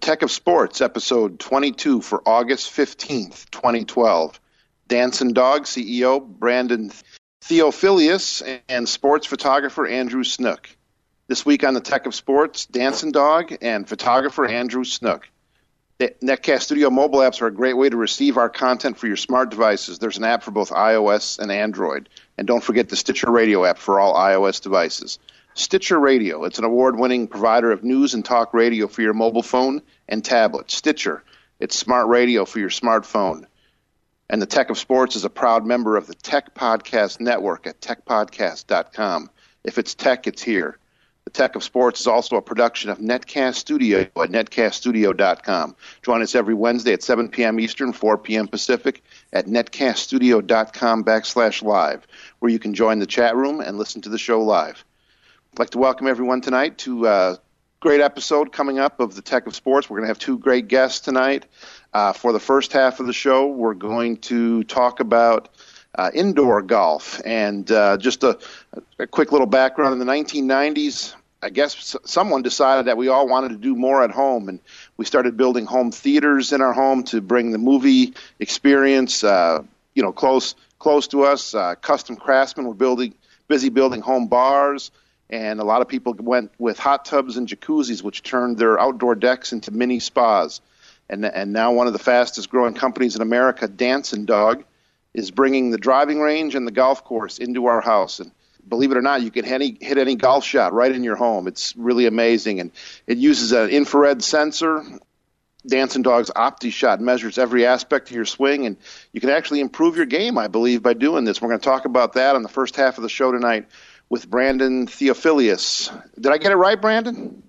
Tech of Sports, episode 22 for August 15th, 2012. Dancing Dog CEO Brandon Theophilus and sports photographer Andrew Snook. This week on the Tech of Sports, Dancing Dog and photographer Andrew Snook. Netcast Studio mobile apps are a great way to receive our content for your smart devices. There's an app for both iOS and Android. And don't forget the Stitcher Radio app for all iOS devices. Stitcher Radio, it's an award-winning provider of news and talk radio for your mobile phone and tablet. Stitcher, it's smart radio for your smartphone. And the Tech of Sports is a proud member of the Tech Podcast Network at techpodcast.com. If it's tech, it's here. The Tech of Sports is also a production of Netcast Studio at netcaststudio.com. Join us every Wednesday at 7 p.m. Eastern, 4 p.m. Pacific at netcaststudio.com/live, where you can join the chat room and listen to the show live. I'd like to welcome everyone tonight to a great episode coming up of the Tech of Sports. We're going to have two great guests tonight. For the first half of the show, we're going to talk about indoor golf. And just a quick little background. In the 1990s, I guess someone decided that we all wanted to do more at home, and we started building home theaters in our home to bring the movie experience, close to us. Custom craftsmen were busy building home bars. And a lot of people went with hot tubs and jacuzzis, which turned their outdoor decks into mini spas. And now one of the fastest growing companies in America, Dancing Dog, is bringing the driving range and the golf course into our house. And believe it or not, you can hit any golf shot right in your home. It's really amazing. And it uses an infrared sensor. Dancing Dog's OptiShot measures every aspect of your swing, and you can actually improve your game, I believe, by doing this. We're going to talk about that on the first half of the show tonight with Brandon Theophilus. Did I get it right, Brandon?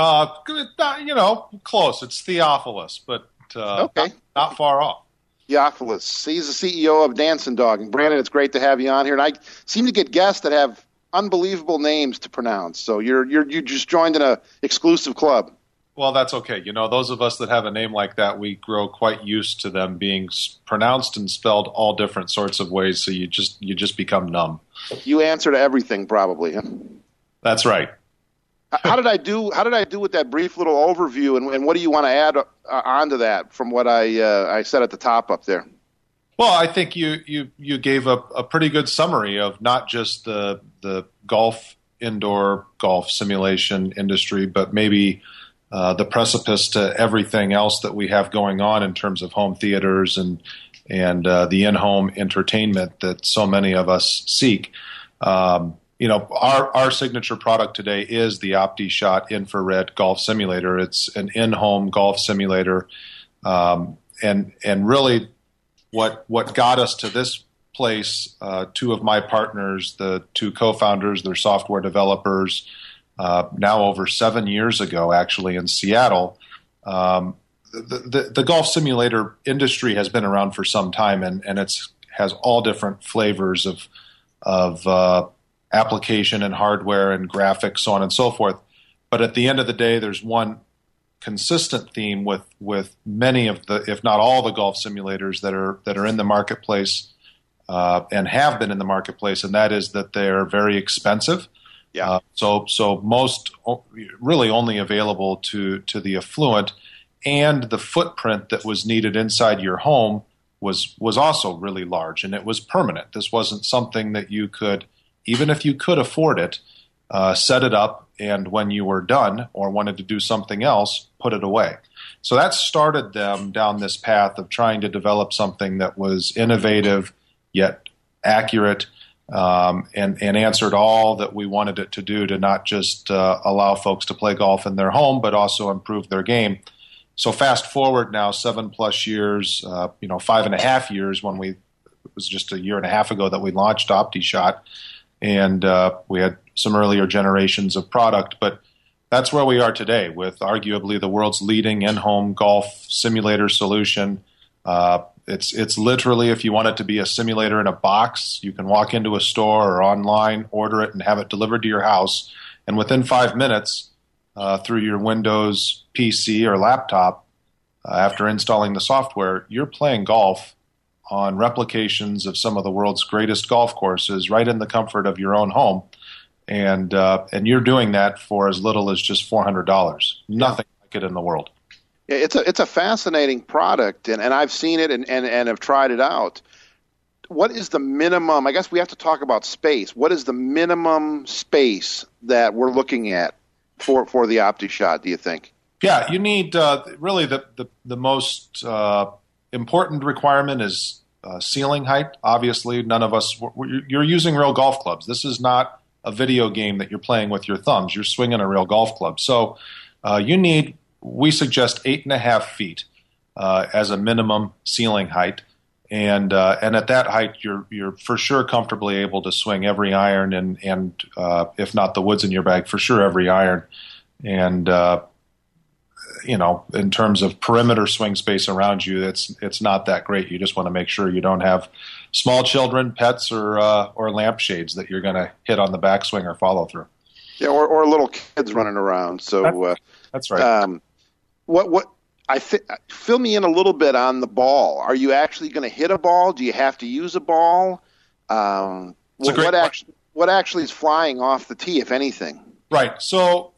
Close. It's Theophilus, but okay. Not far off. Theophilus. He's the CEO of Dancing Dog. And Brandon, it's great to have you on here. And I seem to get guests that have unbelievable names to pronounce. So you just joined in an exclusive club. Well, that's okay. Those of us that have a name like that, we grow quite used to them being pronounced and spelled all different sorts of ways. So you just become numb. You answer to everything, probably. Huh? That's right. How did I do with that brief little overview, and what do you want to add onto that from what I said at the top up there? Well, I think you gave a pretty good summary of not just the indoor golf simulation industry, but maybe the precipice to everything else that we have going on in terms of home theaters and the in-home entertainment that so many of us seek. Our signature product today is the OptiShot infrared golf simulator. It's an in-home golf simulator, and really what got us to this place. Two of my partners, the two co-founders, they're software developers. Now over 7 years ago, actually in Seattle. The golf simulator industry has been around for some time, and has all different flavors of application and hardware and graphics, so on and so forth. But at the end of the day, there's one consistent theme with many of the, if not all, the golf simulators that are in the marketplace and have been in the marketplace, and that is that they're very expensive. Yeah. So most really only available to the affluent, and the footprint that was needed inside your home was also really large, and it was permanent. This wasn't something that you could, even if you could afford it, set it up, and when you were done or wanted to do something else, put it away. So that started them down this path of trying to develop something that was innovative yet accurate, and answered all that we wanted it to do, to not just allow folks to play golf in their home, but also improve their game. So fast forward now 7+ years, 5.5 years it was just a year and a half ago that we launched OptiShot, and we had some earlier generations of product, but that's where we are today with arguably the world's leading in-home golf simulator solution. It's literally, if you want it to be a simulator in a box, you can walk into a store or online, order it, and have it delivered to your house. And within 5 minutes, through your Windows PC or laptop, after installing the software, you're playing golf on replications of some of the world's greatest golf courses right in the comfort of your own home. And you're doing that for as little as just $400. Nothing like it in the world. Yeah, it's a fascinating product, and I've seen it and have tried it out. What is the minimum? I guess we have to talk about space. What is the minimum space that we're looking at for the OptiShot, do you think? Yeah, you need really the most important requirement is ceiling height. Obviously, none of us, you're using real golf clubs. This is not a video game that you're playing with your thumbs. You're swinging a real golf club. So we suggest 8.5 feet as a minimum ceiling height. And at that height, you're for sure comfortably able to swing every iron and if not the woods in your bag, for sure every iron. And in terms of perimeter swing space around you, it's not that great. You just want to make sure you don't have small children, pets, or lampshades that you're going to hit on the backswing or follow through. Yeah, or little kids running around. So that's right. Fill me in a little bit on the ball. Are you actually going to hit a ball? Do you have to use a ball? What actually is flying off the tee, if anything? Right. So,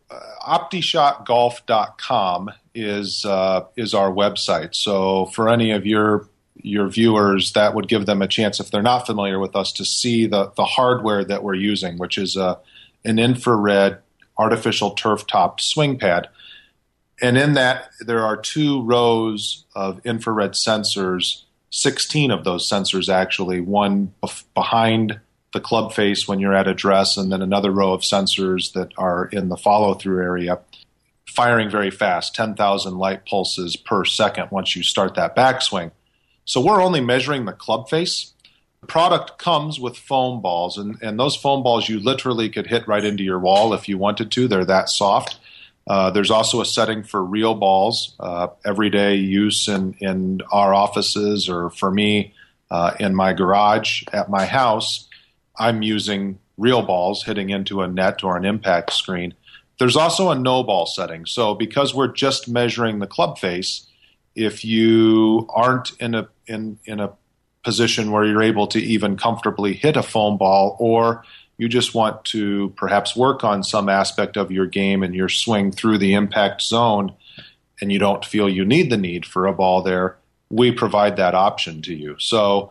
OptiShotGolf.com is our website. So for any of your viewers, that would give them a chance, if they're not familiar with us, to see the hardware that we're using, which is an infrared artificial turf-topped swing pad. And in that, there are 2 rows of infrared sensors, 16 of those sensors actually, one behind the club face when you're at address, and then another row of sensors that are in the follow-through area, firing very fast, 10,000 light pulses per second once you start that backswing. So we're only measuring the club face. The product comes with foam balls, and those foam balls you literally could hit right into your wall if you wanted to. They're that soft. There's also a setting for real balls, everyday use in our offices, or for me in my garage at my house. I'm using real balls hitting into a net or an impact screen. There's also a no ball setting. So because we're just measuring the club face, if you aren't in a position where you're able to even comfortably hit a foam ball, or you just want to perhaps work on some aspect of your game and your swing through the impact zone, and you don't feel you need for a ball there, we provide that option to you. So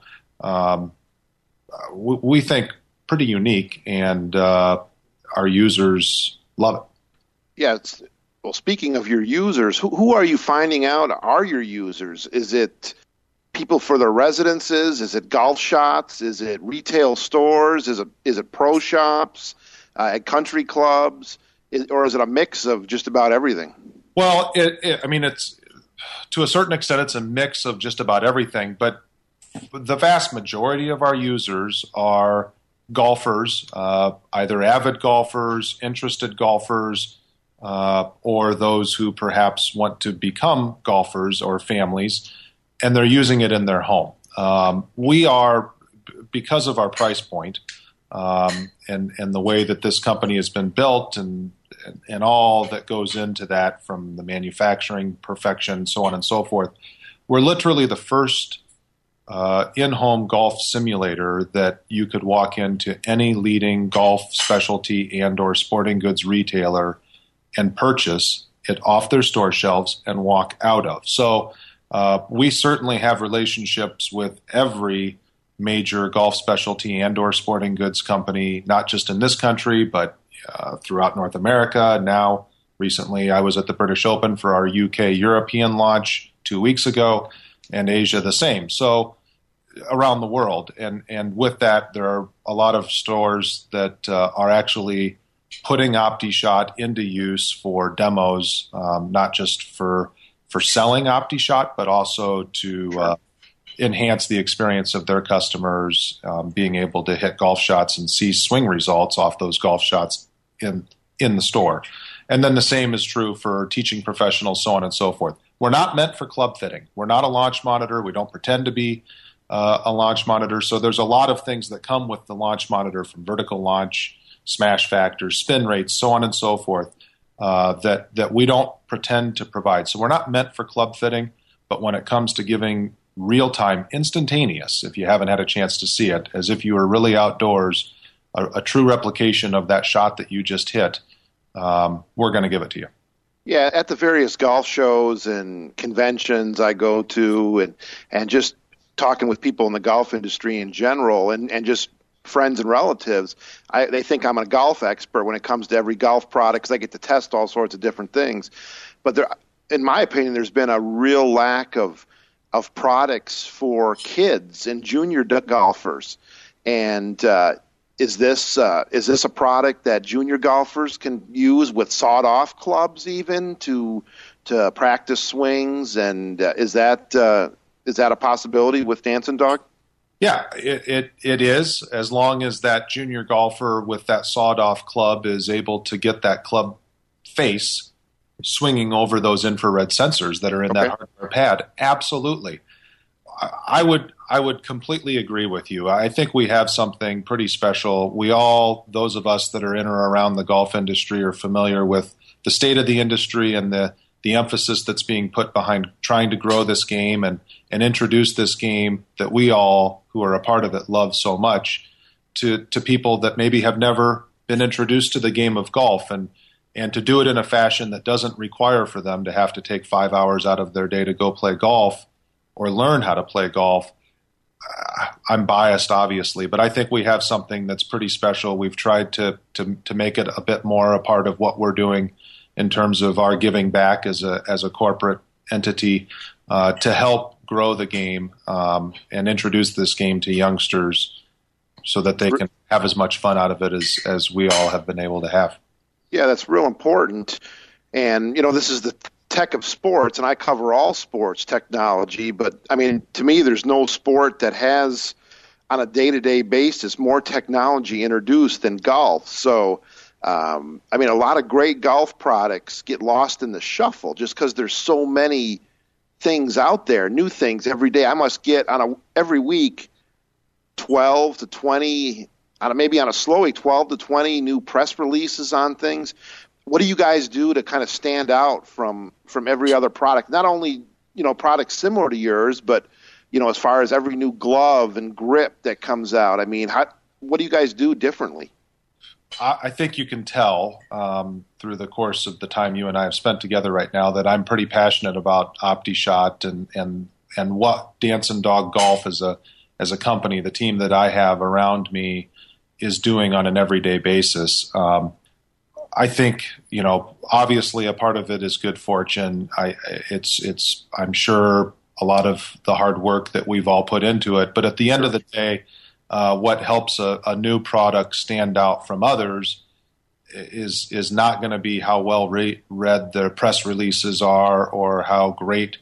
we think pretty unique, and our users love it. Yeah. Well, speaking of your users, who are you finding out are your users? Is it people for their residences? Is it golf shops? Is it retail stores? Is it pro shops, at country clubs? Or is it a mix of just about everything? Well, it's to a certain extent, it's a mix of just about everything, but the vast majority of our users are golfers, either avid golfers, interested golfers, or those who perhaps want to become golfers, or families, and they're using it in their home. We are, because of our price point and the way that this company has been built, and all that goes into that, from the manufacturing perfection, so on and so forth, we're literally the first in-home golf simulator that you could walk into any leading golf specialty and or sporting goods retailer and purchase it off their store shelves and walk out of. So we certainly have relationships with every major golf specialty and or sporting goods company, not just in this country, but throughout North America. Now, recently, I was at the British Open for our UK European launch 2 weeks ago, and Asia the same. So around the world. And with that, there are a lot of stores that are actually putting OptiShot into use for demos, not just for selling OptiShot, but also to enhance the experience of their customers, being able to hit golf shots and see swing results off those golf shots in the store. And then the same is true for teaching professionals, so on and so forth. We're not meant for club fitting. We're not a launch monitor. We don't pretend to be a launch monitor. So there's a lot of things that come with the launch monitor, from vertical launch, smash factor, spin rates, so on and so forth, that we don't pretend to provide. So we're not meant for club fitting, but when it comes to giving real-time, instantaneous, if you haven't had a chance to see it, as if you were really outdoors, a true replication of that shot that you just hit, we're going to give it to you. Yeah, at the various golf shows and conventions I go to, and just talking with people in the golf industry in general, and just friends and relatives, they think I'm a golf expert when it comes to every golf product because I get to test all sorts of different things. But there, in my opinion, there's been a real lack of products for kids and junior golfers. And is this a product that junior golfers can use with sawed-off clubs even to practice swings? And is that a possibility with Dancing Dog? Yeah, it is, as long as that junior golfer with that sawed-off club is able to get that club face swinging over those infrared sensors that are in that hardware pad. Absolutely. I would completely agree with you. I think we have something pretty special. We all, those of us that are in or around the golf industry, are familiar with the state of the industry and the emphasis that's being put behind trying to grow this game and introduce this game that we all who are a part of it love so much to people that maybe have never been introduced to the game of golf, and to do it in a fashion that doesn't require for them to have to take 5 hours out of their day to go play golf or learn how to play golf. I'm biased, obviously, but I think we have something that's pretty special. We've tried to make it a bit more a part of what we're doing in terms of our giving back as a corporate entity to help grow the game and introduce this game to youngsters so that they can have as much fun out of it as we all have been able to have. Yeah, that's real important. And, this is the Tech of Sports, and I cover all sports technology, but, I mean, to me, there's no sport that has, on a day-to-day basis, more technology introduced than golf. So, a lot of great golf products get lost in the shuffle just because there's so many things out there, new things every day. I must get every week 12 to 20, maybe on a slow week, 12 to 20 new press releases on things. What do you guys do to kind of stand out from every other product? Not only, products similar to yours, but, as far as every new glove and grip that comes out. I mean, what do you guys do differently? I think you can tell through the course of the time you and I have spent together right now that I'm pretty passionate about OptiShot and what Dancing Dog Golf as a company, the team that I have around me, is doing on an everyday basis. I think, obviously a part of it is good fortune. I'm sure a lot of the hard work that we've all put into it, but at the end of the day, what helps a new product stand out from others is not going to be how well read their press releases are or how great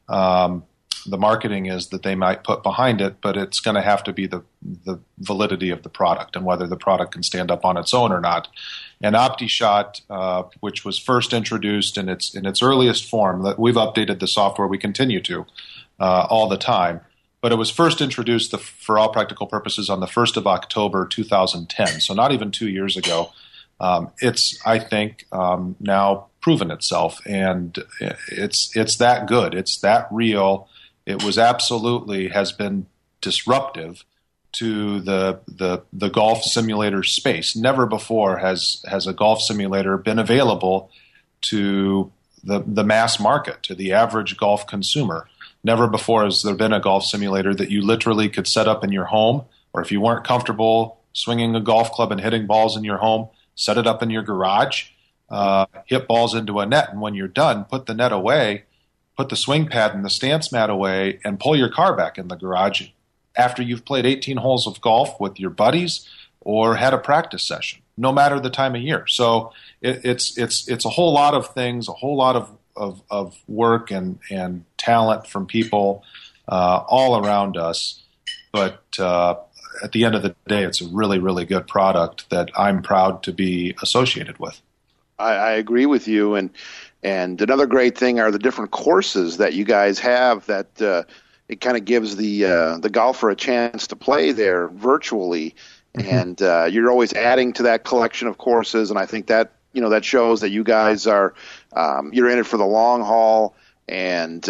the marketing is that they might put behind it, but it's going to have to be the validity of the product and whether the product can stand up on its own or not. And OptiShot, which was first introduced in its earliest form, that we've updated the software, we continue to all the time. But it was first introduced, for all practical purposes, on the 1st of October 2010, so not even 2 years ago. It's, I think, now proven itself, and it's that good. It's that real. It was absolutely has been disruptive to the golf simulator space. Never before has a golf simulator been available to the mass market, to the average golf consumer. Never before has there been a golf simulator that you literally could set up in your home, or if you weren't comfortable swinging a golf club and hitting balls in your home, set it up in your garage, hit balls into a net, and when you're done, put the net away, put the swing pad and the stance mat away, and pull your car back in the garage after you've played 18 holes of golf with your buddies or had a practice session, no matter the time of year. So it's a whole lot of things, a whole lot of work and talent from people all around us. But at the end of the day, it's a really, really good product that I'm proud to be associated with. I agree with you. And another great thing are the different courses that you guys have that it kind of gives the golfer a chance to play there virtually. Mm-hmm. And you're always adding to that collection of courses. And I think that, that shows that you guys are you're in it for the long haul. And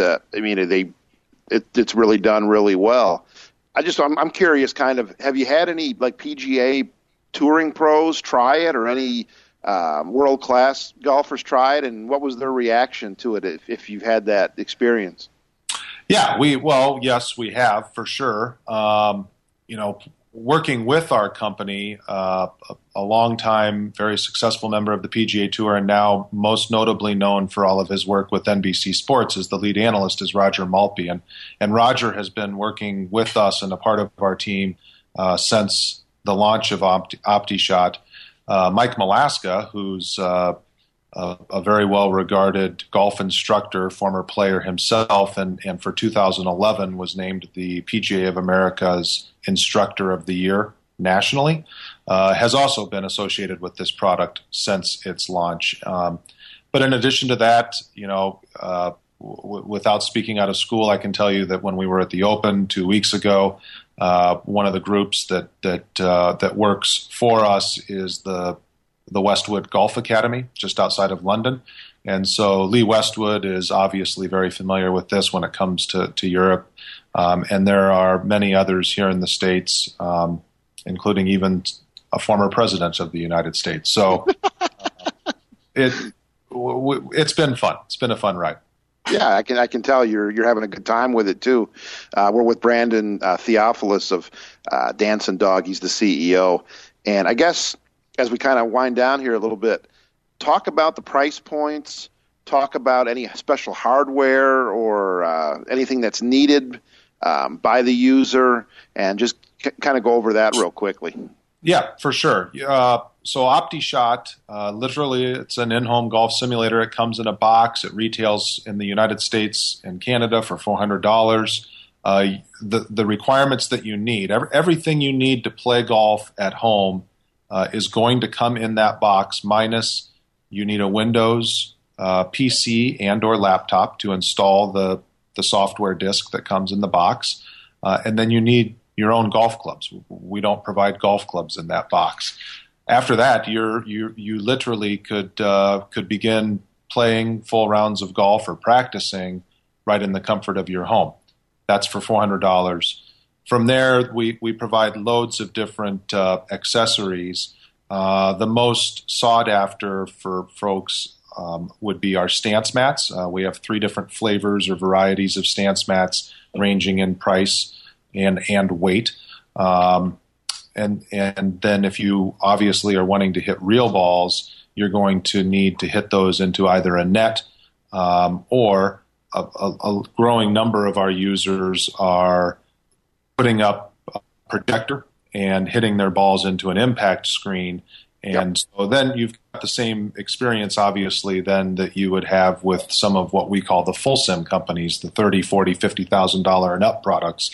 it's really done really well. I'm curious, kind of, have you had any like PGA touring pros try it, or any world-class golfers try it, and what was their reaction to it if you've had that experience? Yeah, yes, we have for sure. Working with our company, a longtime, very successful member of the PGA Tour, and now most notably known for all of his work with NBC Sports as the lead analyst, is Roger Maltby. And Roger has been working with us and a part of our team since the launch of OptiShot. Mike Malaska, who's a very well-regarded golf instructor, former player himself, and for 2011 was named the PGA of America's Instructor of the Year nationally, has also been associated with this product since its launch. But in addition to that, without speaking out of school, I can tell you that when we were at the Open 2 weeks ago, one of the groups that works for us is the Westwood Golf Academy, just outside of London. And so Lee Westwood is obviously very familiar with this when it comes to Europe. And there are many others here in the States, including even a former president of the United States. So it's been fun. It's been a fun ride. Yeah, I can tell you're having a good time with it too. We're with Brandon Theophilus of Dancing Dog. He's the CEO. And I guess as we kind of wind down here a little bit, talk about the price points, talk about any special hardware or anything that's needed by the user, and just kind of go over that real quickly. Yeah, for sure. So OptiShot, literally it's an in-home golf simulator. It comes in a box. It retails in the United States and Canada for $400. The requirements that you need, everything you need to play golf at home is going to come in that box, minus you need a Windows PC and or laptop to install the software disk that comes in the box. And then you need your own golf clubs. We don't provide golf clubs in that box. After that, you literally could begin playing full rounds of golf or practicing right in the comfort of your home. That's for $400. From there, we provide loads of different accessories. The most sought after for folks would be our stance mats. We have 3 different flavors or varieties of stance mats, ranging in price and weight. And then if you obviously are wanting to hit real balls, you're going to need to hit those into either a net or a growing number of our users are putting up a projector and hitting their balls into an impact screen. And so then you've got the same experience, obviously, then that you would have with some of what we call the full sim companies, the $30,000, $40,000, $50,000 and up products.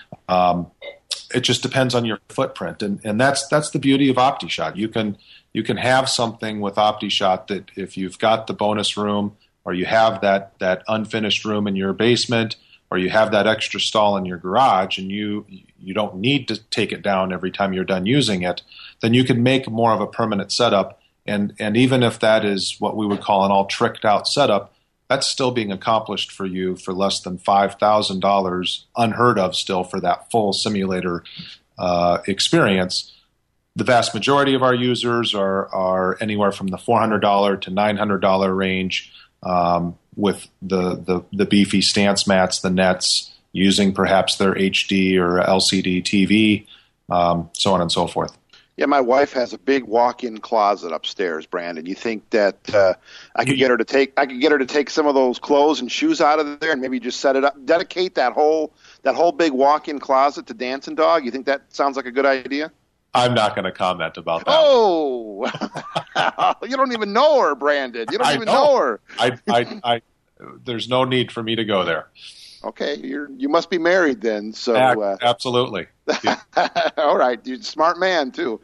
It just depends on your footprint. And that's the beauty of OptiShot. You can have something with OptiShot that if you've got the bonus room, or you have that unfinished room in your basement, or you have that extra stall in your garage, and you don't need to take it down every time you're done using it, then you can make more of a permanent setup. And even if that is what we would call an all tricked out setup, that's still being accomplished for you for less than $5,000, unheard of still for that full simulator experience. The vast majority of our users are anywhere from the $400 to $900 range, with the beefy stance mats, the nets, using perhaps their HD or LCD TV, so on and so forth. Yeah, my wife has a big walk-in closet upstairs, Brandon. You think that I could get her to take some of those clothes and shoes out of there and maybe just set it up, dedicate that whole big walk-in closet to Dancing Dog? You think that sounds like a good idea? I'm not going to comment about that. Oh, you don't even know her, Brandon. You don't even know her. I there's no need for me to go there. Okay, you must be married then. So absolutely. Yeah. All right, you're a smart man too.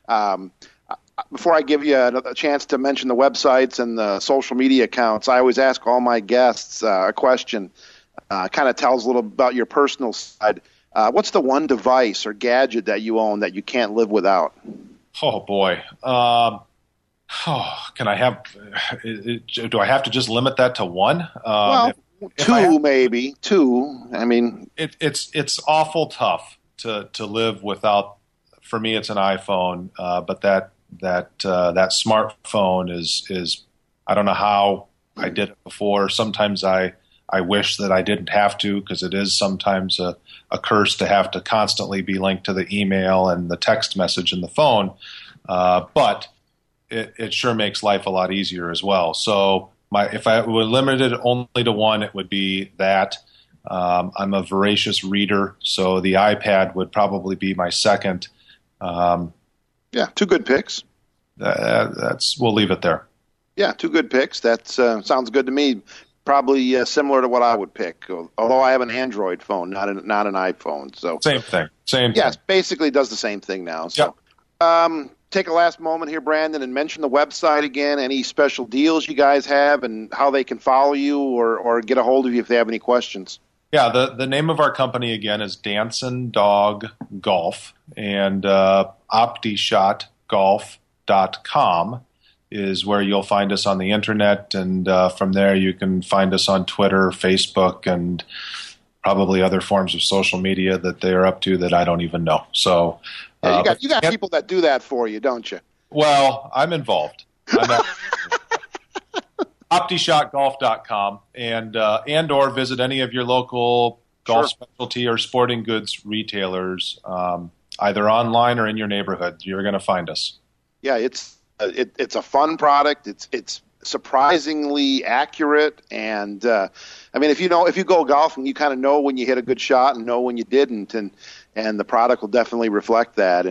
Before I give you a chance to mention the websites and the social media accounts, I always ask all my guests a question. Kind of tells a little about your personal side. What's the one device or gadget that you own that you can't live without? Oh boy. Can I have? Do I have to just limit that to one? Well, maybe two. I mean, it's awful tough to live without. For me, it's an iPhone, but that that smartphone is I don't know how I did it before. Sometimes I wish that I didn't have to, because it is sometimes a curse to have to constantly be linked to the email and the text message and the phone. But it sure makes life a lot easier as well. So if I were limited only to one, it would be that. I'm a voracious reader, so the iPad would probably be my second. Yeah, two good picks. We'll leave it there. Yeah, two good picks. That sounds good to me. Probably similar to what I would pick, although I have an Android phone, not an iPhone. So same thing. Yes, basically does the same thing now. So, take a last moment here, Brandon, and mention the website again. Any special deals you guys have, and how they can follow you or get a hold of you if they have any questions. Yeah, the name of our company again is Dancing Dog Golf, and OptiShotGolf.com is where you'll find us on the internet, and from there you can find us on Twitter, Facebook, and probably other forms of social media that they're up to that I don't even know. So you got people that do that for you, don't you? Well, I'm involved. OptiShotGolf.com and or visit any of your local golf specialty or sporting goods retailers, either online or in your neighborhood. You're going to find us. Yeah, it's a fun product. It's surprisingly accurate, and I mean, if you go golfing, you kind of know when you hit a good shot and know when you didn't, and the product will definitely reflect that.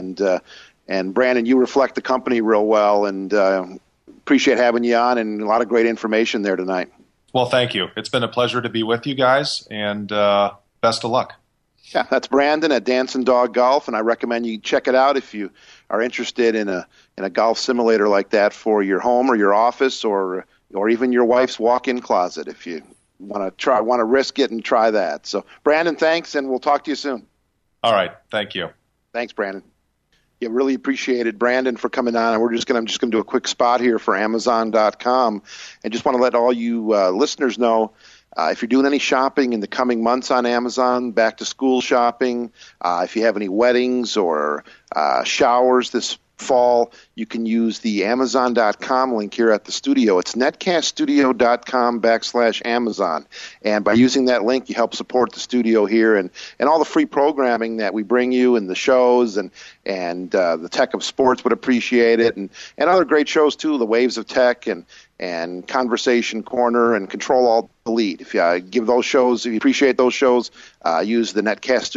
And Brandon, you reflect the company real well, and appreciate having you on, and a lot of great information there tonight. Well, thank you. It's been a pleasure to be with you guys, and best of luck. Yeah, that's Brandon at Dancing Dog Golf, and I recommend you check it out if you are interested in a golf simulator like that for your home or your office, or even your wife's walk-in closet if you want to risk it and try that. So, Brandon, thanks, and we'll talk to you soon. All right, thank you. Thanks, Brandon. Yeah, really appreciated Brandon for coming on. And I'm just going to do a quick spot here for Amazon.com, and just want to let all you listeners know, if you're doing any shopping in the coming months on Amazon, back to school shopping, if you have any weddings or showers this fall, you can use the Amazon.com link here at the studio. It's netcaststudio.com/Amazon. And by using that link, you help support the studio here and all the free programming that we bring you, and the shows, and the Tech of Sports would appreciate it, and other great shows too, the Waves of Tech and Conversation Corner and Control Alt Delete. If you give those shows, if you appreciate those shows, use the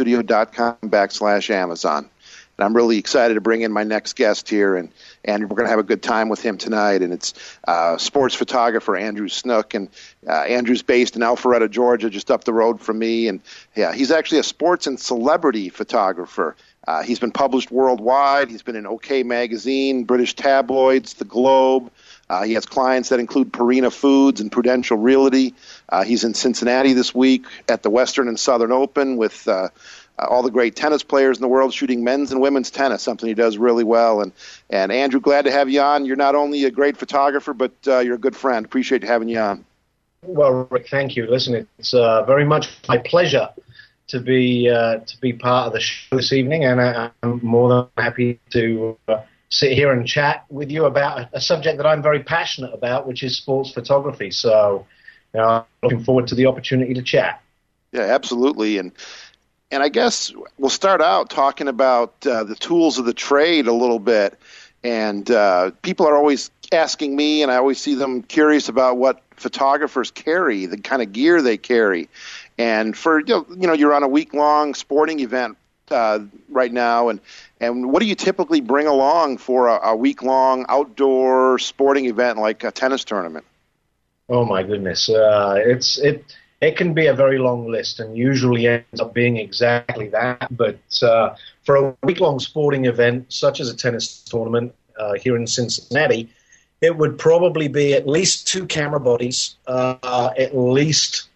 netcaststudio.com/Amazon. And I'm really excited to bring in my next guest here, and we're going to have a good time with him tonight. And it's sports photographer Andrew Snook, and Andrew's based in Alpharetta, Georgia, just up the road from me. And yeah, he's actually a sports and celebrity photographer. He's been published worldwide. He's been in OK Magazine, British tabloids, The Globe. He has clients that include Purina Foods and Prudential Realty. He's in Cincinnati this week at the Western and Southern Open with all the great tennis players in the world, shooting men's and women's tennis, something he does really well. And Andrew, glad to have you on. You're not only a great photographer, but you're a good friend. Appreciate having you on. Well, Rick, thank you. Listen, it's very much my pleasure to be part of the show this evening, and I'm more than happy to sit here and chat with you about a subject that I'm very passionate about, which is sports photography. So, I'm looking forward to the opportunity to chat. Yeah, absolutely. And I guess we'll start out talking about the tools of the trade a little bit. And people are always asking me, and I always see them curious about what photographers carry, the kind of gear they carry. And for you're on a week-long sporting event right now, and what do you typically bring along for a week-long outdoor sporting event like a tennis tournament? Oh my goodness, it can be a very long list, and usually ends up being exactly that. But for a week-long sporting event, such as a tennis tournament here in Cincinnati, it would probably be at least 2 camera bodies, at least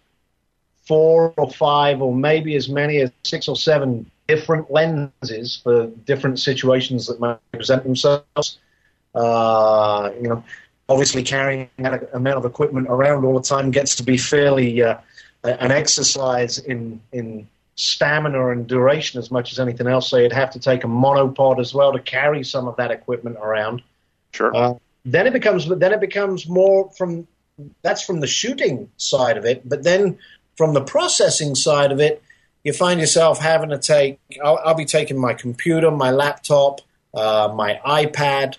4 or 5, or maybe as many as 6 or 7 different lenses for different situations that might present themselves. Obviously carrying that amount of equipment around all the time gets to be fairly an exercise in stamina and duration as much as anything else. So you'd have to take a monopod as well to carry some of that equipment around. Sure. Then it becomes more that's from the shooting side of it, but then from the processing side of it, you find yourself having to I'll be taking my computer, my laptop, my iPad,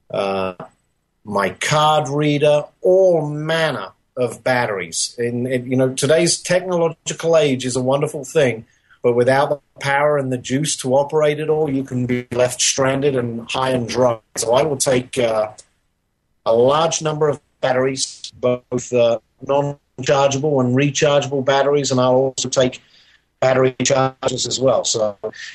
my card reader, all manner of batteries. Today's technological age is a wonderful thing, but without the power and the juice to operate it all, you can be left stranded and high and dry. So I will take a large number of batteries, both non-chargeable and rechargeable batteries, and I'll also take battery chargers as well. So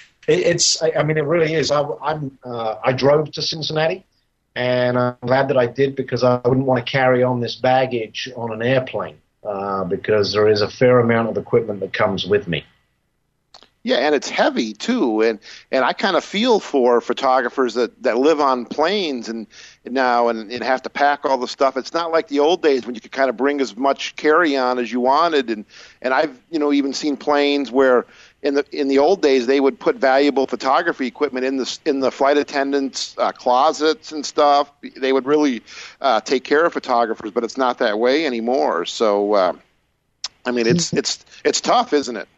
it really is. I drove to Cincinnati, and I'm glad that I did, because I wouldn't want to carry on this baggage on an airplane, because there is a fair amount of equipment that comes with me. Yeah, and it's heavy too, and I kind of feel for photographers that live on planes and have to pack all the stuff. It's not like the old days when you could kind of bring as much carry-on as you wanted, and I've even seen planes where in the old days they would put valuable photography equipment in the flight attendants' closets and stuff. They would really take care of photographers, but it's not that way anymore. So it's tough, isn't it?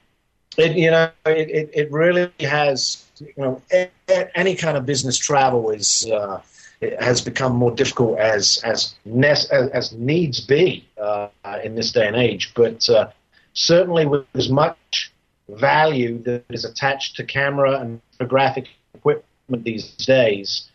It really has. Any kind of business travel it has become more difficult as needs be in this day and age. But certainly, with as much value that is attached to camera and photographic equipment these days,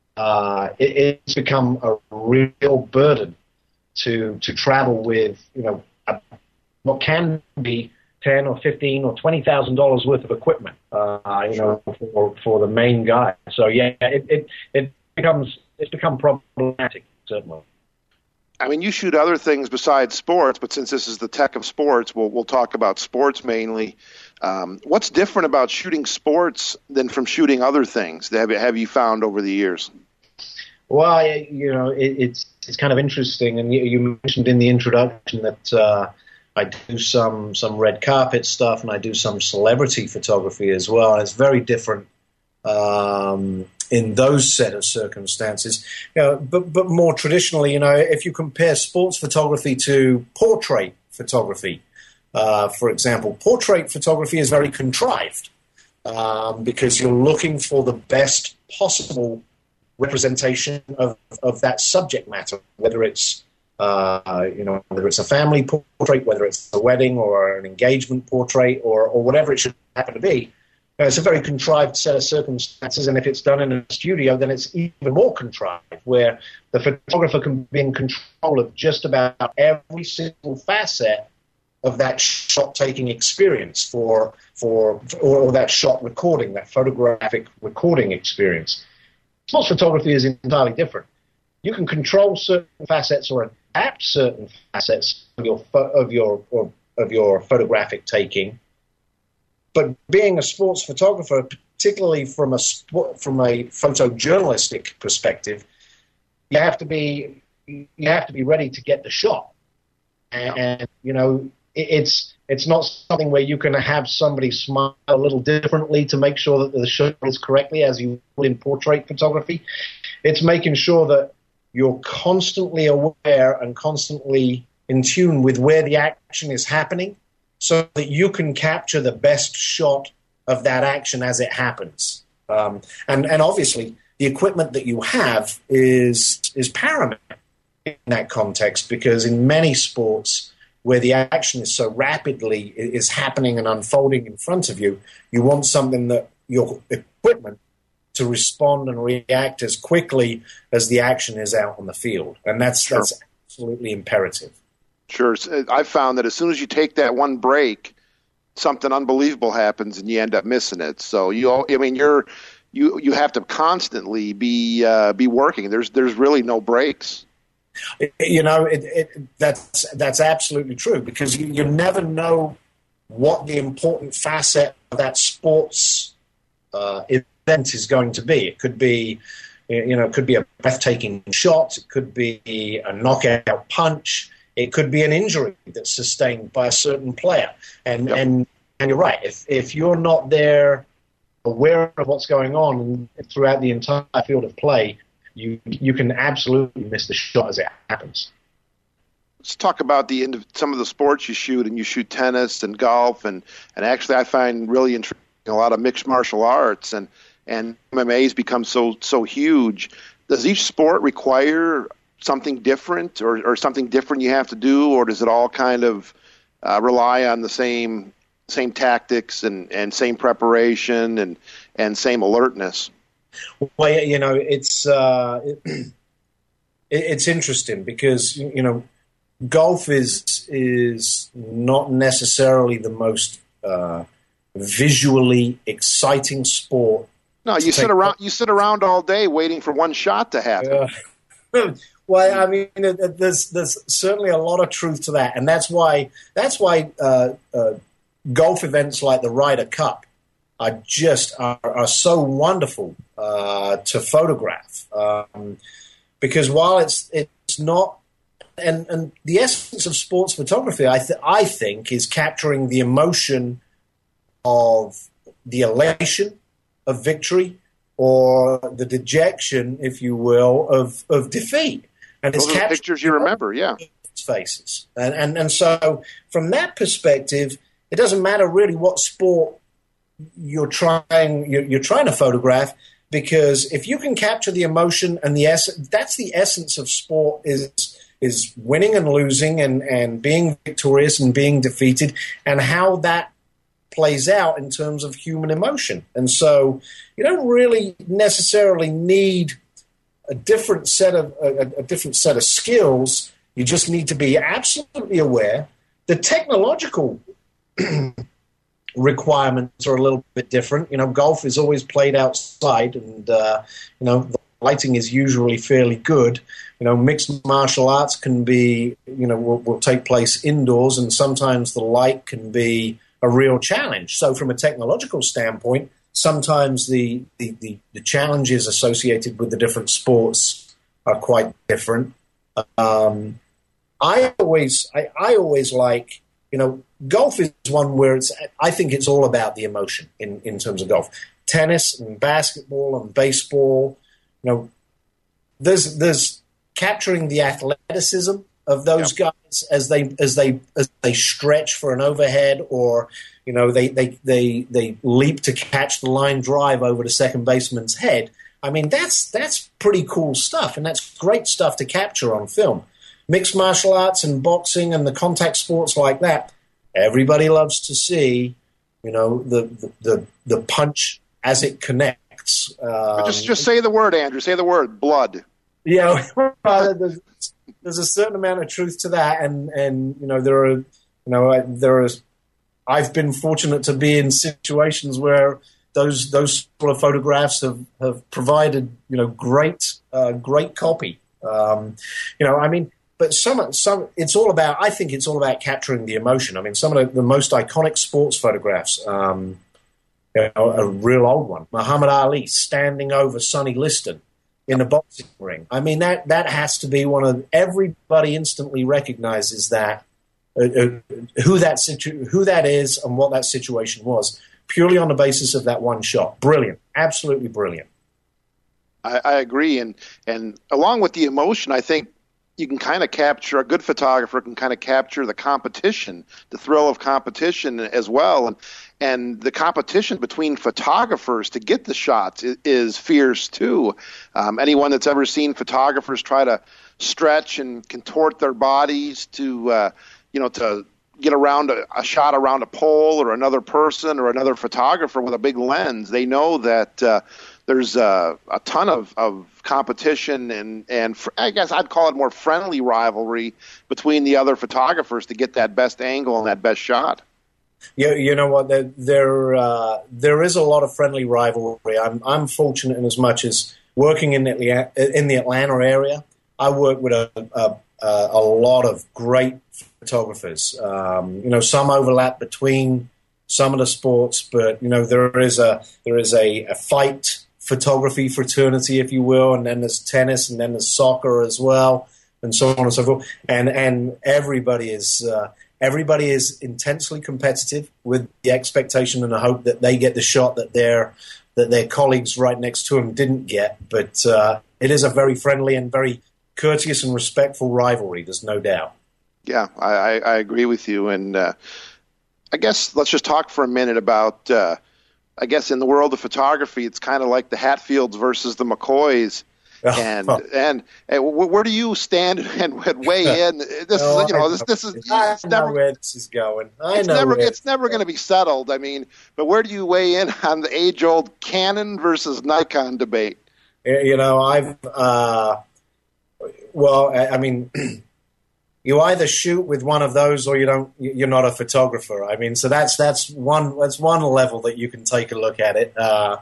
it's become a real burden to travel with. What can be $10,000 or $15,000 or $20,000 worth of equipment, for the main guy. So yeah, it's become problematic, certainly. I mean, you shoot other things besides sports, but since this is the tech of sports, we'll talk about sports mainly. What's different about shooting sports than from shooting other things? Have you found over the years? Well, it's kind of interesting, and you mentioned in the introduction that. I do some red carpet stuff, and I do some celebrity photography as well. And it's very different in those set of circumstances. But more traditionally, if you compare sports photography to portrait photography, for example, portrait photography is very contrived because you're looking for the best possible representation of that subject matter, whether it's whether it's a family portrait, whether it's a wedding or an engagement portrait or whatever it should happen to be. It's a very contrived set of circumstances, and if it's done in a studio, then it's even more contrived, where the photographer can be in control of just about every single facet of that shot-taking experience or that shot recording, that photographic recording experience. Sports photography is entirely different. You can control certain facets or adapt certain facets of your photographic taking, but being a sports photographer, particularly from a photojournalistic perspective, you have to be ready to get the shot, and it's not something where you can have somebody smile a little differently to make sure that the shot is correctly as you would in portrait photography. It's making sure that you're constantly aware and constantly in tune with where the action is happening so that you can capture the best shot of that action as it happens. And obviously, the equipment that you have is paramount in that context, because in many sports where the action is so rapidly is happening and unfolding in front of you, you want something that your equipment to respond and react as quickly as the action is out on the field. And that's absolutely imperative. Sure. I've found that as soon as you take that one break, something unbelievable happens and you end up missing it. So you have to constantly be working. There's really no breaks. That's absolutely true, because you never know what the important facet of that sports event is going to be. It could be, it could be a breathtaking shot. It could be a knockout punch. It could be an injury that's sustained by a certain player. And And you're right. If you're not there, aware of what's going on throughout the entire field of play, you can absolutely miss the shot as it happens. Let's talk about some of the sports you shoot, and you shoot tennis and golf, and actually I find really interesting a lot of mixed martial arts, and MMA's become so huge. Does each sport require something different, or something different you have to do, or does it all kind of rely on the same tactics and same preparation and same alertness? Well, it's interesting because golf is not necessarily the most visually exciting sport. No, you sit around all day waiting for one shot to happen. Well, I mean, there's certainly a lot of truth to that, and that's why golf events like the Ryder Cup are so wonderul to photograph, because while it's not, and the essence of sports photography, I think, is capturing the emotion of the elation of victory or the dejection, if you will, of defeat. And those are the pictures you remember, yeah. Faces, and so from that perspective, it doesn't matter really what sport you're trying to photograph, because if you can capture the emotion and that's the essence of sport, is winning and losing and being victorious and being defeated, and how that plays out in terms of human emotion. And so you don't really necessarily need a different set of skills. You just need to be absolutely aware. The technological requirements are a little bit different. Golf is always played outside, and the lighting is usually fairly good. Mixed martial arts can be, will take place indoors, and sometimes the light can be a real challenge. So from a technological standpoint, sometimes the challenges associated with the different sports are quite different. I always like, golf is one where I think it's all about the emotion in terms of golf. Tennis and basketball and baseball, there's capturing the athleticism of those guys as they stretch for an overhead, or they leap to catch the line drive over the second baseman's head. I mean, that's pretty cool stuff, and that's great stuff to capture on film. Mixed martial arts and boxing and the contact sports like that, everybody loves to see, the punch as it connects. Just say the word, Andrew. Say the word, blood. Yeah, there's a certain amount of truth to that, and there are. I've been fortunate to be in situations where those sort of photographs have provided great copy. But some it's all about. I think it's all about capturing the emotion. I mean, some of the most iconic sports photographs. A real old one, Muhammad Ali standing over Sonny Liston in the boxing ring. I mean, that has to be one of, everybody instantly recognizes that who that is and what that situation was, purely on the basis of that one shot. Brilliant, absolutely brilliant. I agree, and along with the emotion, I think you can kind of capture, a good photographer can kind of capture the competition, the thrill of competition as well, and the competition between photographers to get the shots is fierce too. Anyone that's ever seen photographers try to stretch and contort their bodies to get around a shot around a pole or another person or another photographer with a big lens, they know that there's a ton of competition and I guess I'd call it more friendly rivalry between the other photographers to get that best angle and that best shot. You know what? There is a lot of friendly rivalry. I'm fortunate in as much as working in the Atlanta area. I work with a lot of great photographers. Some overlap between some of the sports, but there is a fight photography fraternity, if you will, and then there's tennis, and then there's soccer as well, and so on and so forth. And everybody is Everybody is intensely competitive with the expectation and the hope that they get the shot that their colleagues right next to them didn't get. But it is a very friendly and very courteous and respectful rivalry, there's no doubt. Yeah, I agree with you. And I guess let's just talk for a minute about, I guess in the world of photography, it's kind of like the Hatfields versus the McCoys. And where do you stand and weigh in? This is I know where this is going. It's never going to be settled. I mean, but where do you weigh in on the age-old Canon versus Nikon debate? You either shoot with one of those or you don't. You're not a photographer. I mean, so that's one level that you can take a look at it.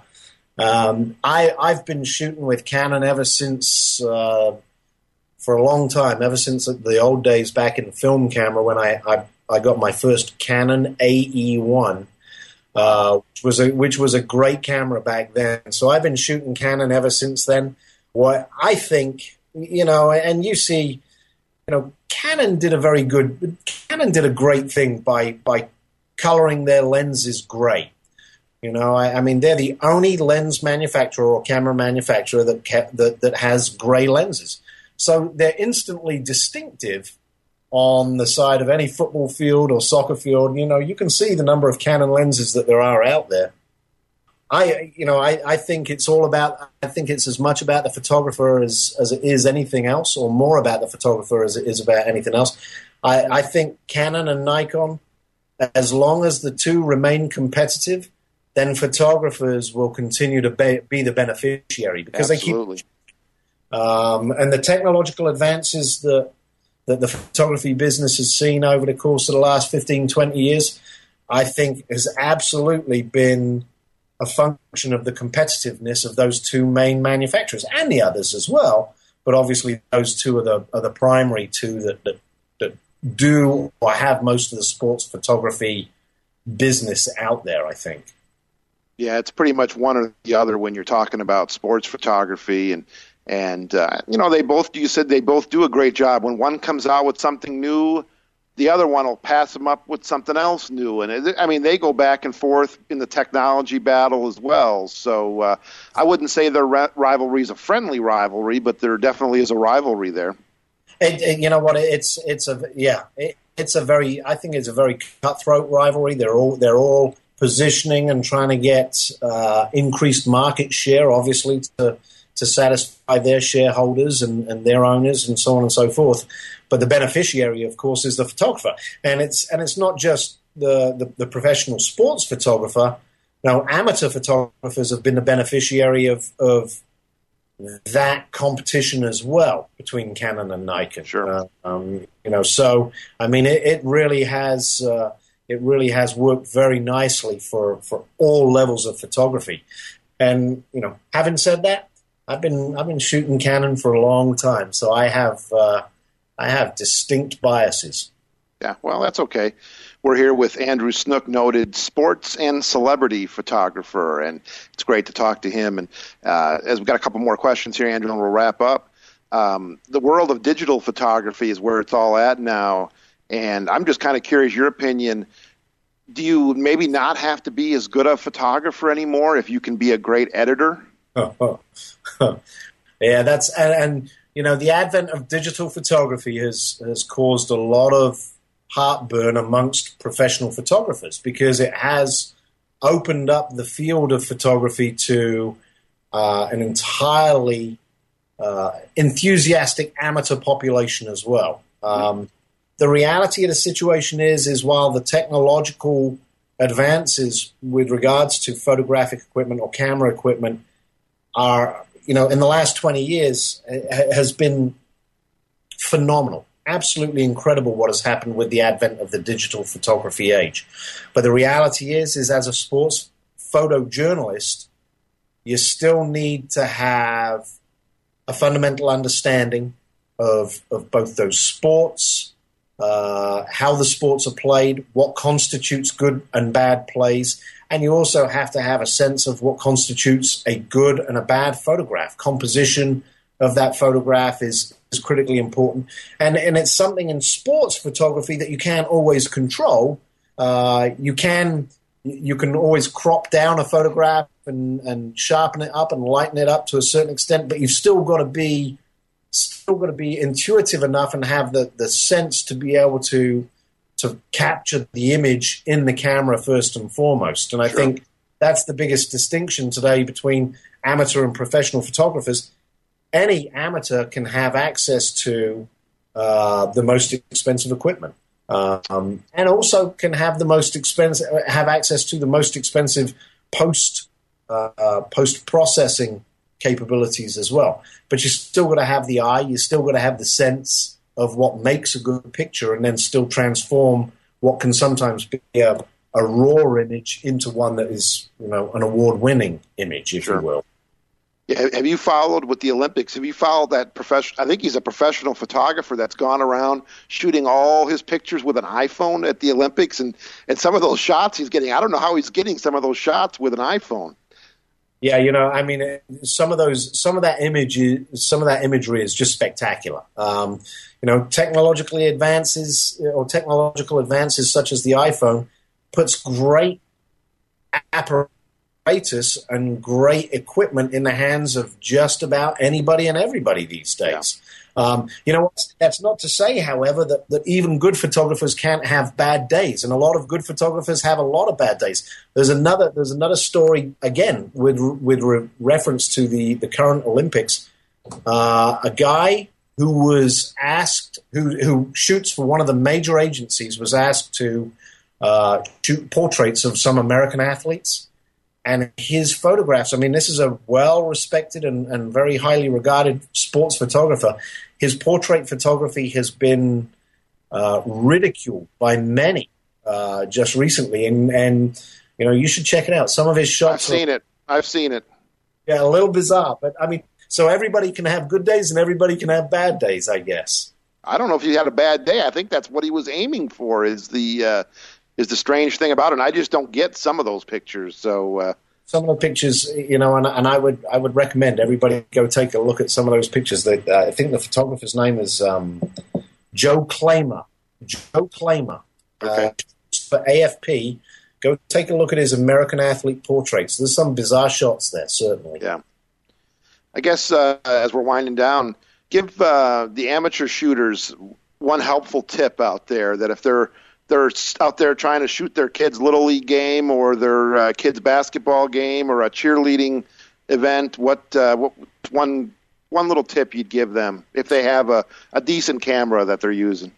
I've been shooting with Canon ever since, for a long time, ever since the old days back in film camera when I got my first Canon AE1, which was a great camera back then. So I've been shooting Canon ever since then. What I think, and you see, Canon did a great thing by coloring their lenses gray. They're the only lens manufacturer or camera manufacturer that has gray lenses. So they're instantly distinctive on the side of any football field or soccer field. You can see the number of Canon lenses that there are out there. I think it's as much about the photographer as it is anything else, or more about the photographer as it is about anything else. I think Canon and Nikon, as long as the two remain competitive, then photographers will continue to be the beneficiary because Absolutely. They keep. And the technological advances that the photography business has seen over the course of the last 15, 20 years, I think has absolutely been a function of the competitiveness of those two main manufacturers and the others as well. But obviously those two are the primary two that do or have most of the sports photography business out there, I think. Yeah, it's pretty much one or the other when you're talking about sports photography, and they both. You said they both do a great job. When one comes out with something new, the other one will pass them up with something else new, and they go back and forth in the technology battle as well. So I wouldn't say their rivalry is a friendly rivalry, but there definitely is a rivalry there. You know what? I think it's a very cutthroat rivalry. They're all positioning and trying to get increased market share, obviously, to satisfy their shareholders and their owners and so on and so forth. But the beneficiary, of course, is the photographer. And it's not just the professional sports photographer. Now, amateur photographers have been the beneficiary of that competition as well between Canon and Nikon. Sure. So, it really has... It really has worked very nicely for all levels of photography. And, having said that, I've been shooting Canon for a long time, so I have distinct biases. Yeah, well, that's okay. We're here with Andrew Snook, noted sports and celebrity photographer, and it's great to talk to him. And as we've got a couple more questions here, Andrew, and we'll wrap up. The world of digital photography is where it's all at now. And I'm just kind of curious, your opinion, do you maybe not have to be as good a photographer anymore if you can be a great editor? Yeah, the advent of digital photography has caused a lot of heartburn amongst professional photographers because it has opened up the field of photography to an entirely enthusiastic amateur population as well. The reality of the situation is while the technological advances with regards to photographic equipment or camera equipment are, in the last 20 years has been phenomenal. Absolutely incredible what has happened with the advent of the digital photography age. But the reality is as a sports photojournalist, you still need to have a fundamental understanding of both those sports, how the sports are played, what constitutes good and bad plays, and you also have to have a sense of what constitutes a good and a bad photograph, composition, of that photograph is critically important. And it's something in sports photography that you can't always control. You can always crop down a photograph and sharpen it up and lighten it up to a certain extent, but you've still got to be intuitive enough and have the sense to be able to capture the image in the camera first and foremost. And I think that's the biggest distinction today between amateur and professional photographers. Any amateur can have access to the most expensive equipment, and also can have access to the most expensive post processing capabilities as well. But you still got to have the eye. You still got to have the sense of what makes a good picture, and then still transform what can sometimes be a raw image into one that is, an award-winning image, if you will. Yeah, have you followed with the Olympics? Have you followed that professional? I think he's a professional photographer that's gone around shooting all his pictures with an iPhone at the Olympics, and some of those shots he's getting. I don't know how he's getting some of those shots with an iPhone. Yeah, some of that imagery is just spectacular. Technological advances such as the iPhone puts great apparatus and great equipment in the hands of just about anybody and everybody these days. Yeah. That's not to say, however, that even good photographers can't have bad days, and a lot of good photographers have a lot of bad days. There's another story, again, with reference to the current Olympics. A guy who shoots for one of the major agencies was asked to shoot portraits of some American athletes. And his photographs, this is a well-respected and very highly regarded sports photographer. His portrait photography has been ridiculed by many just recently. And you should check it out. Some of his shots I've seen it. Yeah, a little bizarre. But, so everybody can have good days and everybody can have bad days, I guess. I don't know if he had a bad day. I think that's what he was aiming for, is the strange thing about it. And I just don't get some of those pictures. So some of the pictures, and I would recommend everybody go take a look at some of those pictures. I think the photographer's name is Joe Klamer. Joe Klamer. Okay. For AFP, go take a look at his American athlete portraits. There's some bizarre shots there, certainly. Yeah. I guess as we're winding down, give the amateur shooters one helpful tip out there, that if they're out there trying to shoot their kids' Little League game or their kids' basketball game or a cheerleading event, what one little tip you'd give them if they have a decent camera that they're using?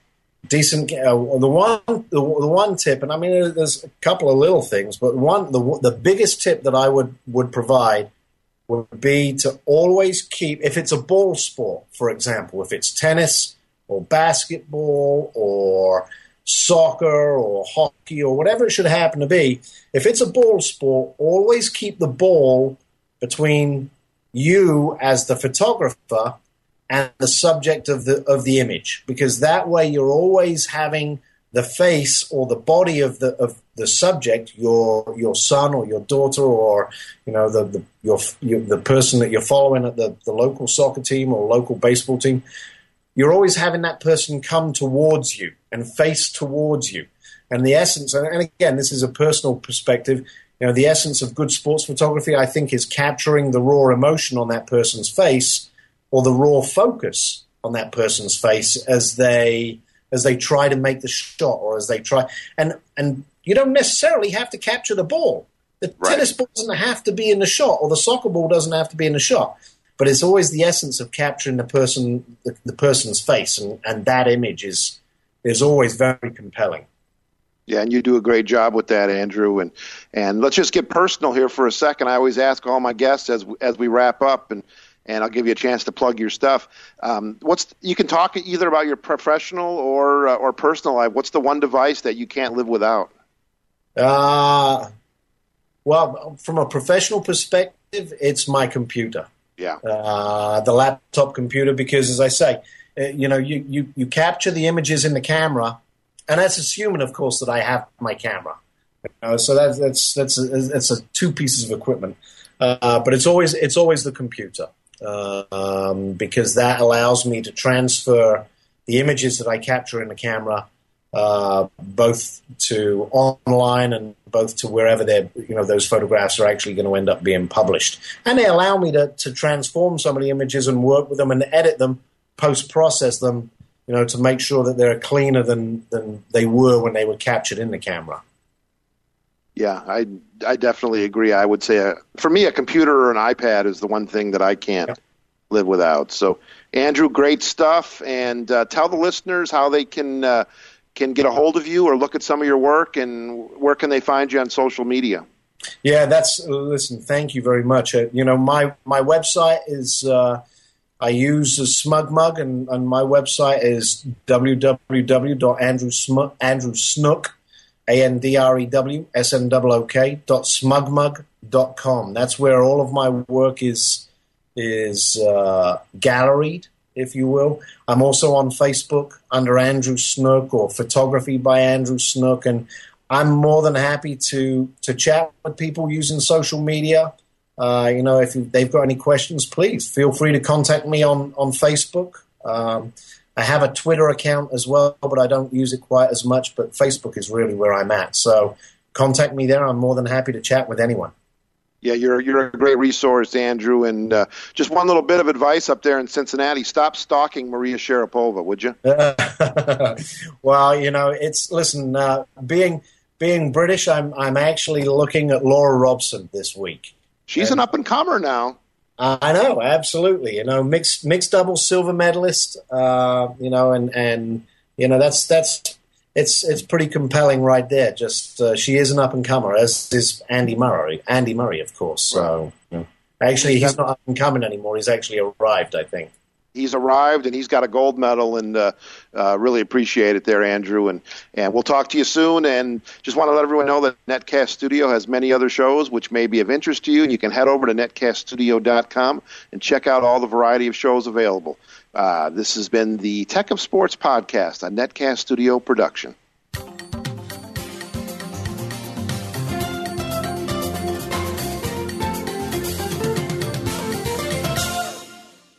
The one tip, and there's a couple of little things, but the biggest tip that I would provide would be to always keep, if it's a ball sport, for example, if it's tennis or basketball or soccer or hockey or whatever it should happen to be, if it's a ball sport, always keep the ball between you as the photographer and the subject of the image, because that way you're always having the face or the body of the subject, your son or your daughter, or the person that you're following at the local soccer team or local baseball team. You're always having that person come towards you and face towards you. And the essence, and again, this is a personal perspective, the essence of good sports photography, I think, is capturing the raw emotion on that person's face, or the raw focus on that person's face as they try to make the shot, or as they try. And you don't necessarily have to capture the ball. The tennis ball doesn't have to be in the shot, or the soccer ball doesn't have to be in the shot. But it's always the essence of capturing the person's face, and that image is always very compelling. Yeah, and you do a great job with that, Andrew. And let's just get personal here for a second. I always ask all my guests as we wrap up, and I'll give you a chance to plug your stuff. You can talk either about your professional or personal life. What's the one device that you can't live without? Well, from a professional perspective, it's my computer. Yeah. The laptop computer, because, as I say, you capture the images in the camera, and that's assuming, of course, that I have my camera. So that's two pieces of equipment, but it's always the computer. because that allows me to transfer the images that I capture in the camera both to online and both to wherever those photographs are actually going to end up being published. And they allow me to transform some of the images and work with them and edit them, post-process them, to make sure that they're cleaner than they were when they were captured in the camera. Yeah, I definitely agree. I would say, for me, a computer or an iPad is the one thing that I can't live without. So, Andrew, great stuff. And tell the listeners how they can get a hold of you or look at some of your work, and where can they find you on social media? Yeah, listen, thank you very much. My website is, I use a SmugMug, and my website is www.andrewsnook, ANDREWSNOOK.smugmug.com. That's where all of my work is galleried, if you will. I'm also on Facebook under Andrew Snook or Photography by Andrew Snook, and I'm more than happy to chat with people using social media. If they've got any questions, please feel free to contact me on Facebook. I have a Twitter account as well, but I don't use it quite as much. But Facebook is really where I'm at. So contact me there. I'm more than happy to chat with anyone. Yeah, you're a great resource, Andrew. And just one little bit of advice up there in Cincinnati: stop stalking Maria Sharapova, would you? Well, being British, I'm actually looking at Laura Robson this week. She's an up-and-comer now. I know, absolutely. Mixed doubles silver medalist. It's pretty compelling right there. Just she is an up-and-comer, as is Andy Murray. Andy Murray, of course. So actually, he's not up-and-coming anymore. He's actually arrived, I think. He's arrived, and he's got a gold medal, and really appreciate it there, Andrew. And we'll talk to you soon. And just want to let everyone know that Netcast Studio has many other shows which may be of interest to you. And you can head over to netcaststudio.com and check out all the variety of shows available. This has been the Tech of Sports podcast, a Netcast Studio production.